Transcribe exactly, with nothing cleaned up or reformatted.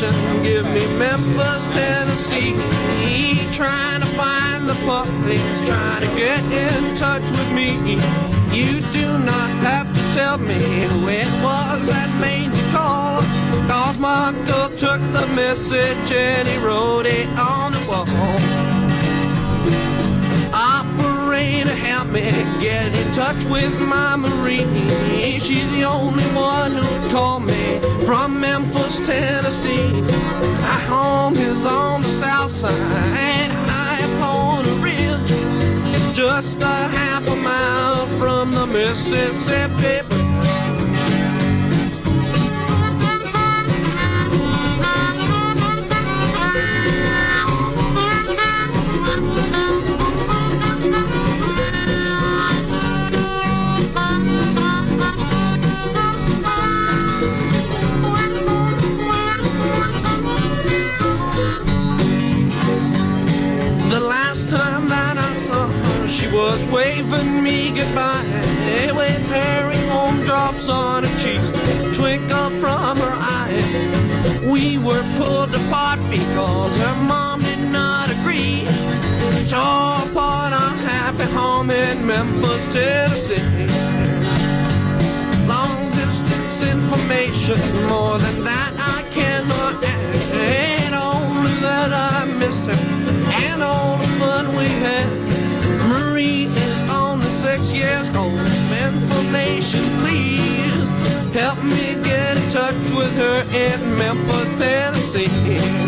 information. Give me Memphis, Tennessee. Trying to find the police, trying to get in touch with me. You do not have to tell me who it was that made the call, 'cause my uncle took the message and he wrote it on the wall. Operator, help me get in touch with my Marie. She's the only one who called me from Memphis, Tennessee. Our home is on the south side, high upon a ridge, just a half a mile from the Mississippi Bridge. Was waving me goodbye with herringbone drops on her cheeks, twinkle from her eyes. We were pulled apart because her mom did not agree. Tore apart our happy home in Memphis, Tennessee. Long distance information, more than that I cannot add. Only that I miss her and all the fun we had. Marie is only six years old. Information, please. Help me get in touch with her in Memphis, Tennessee.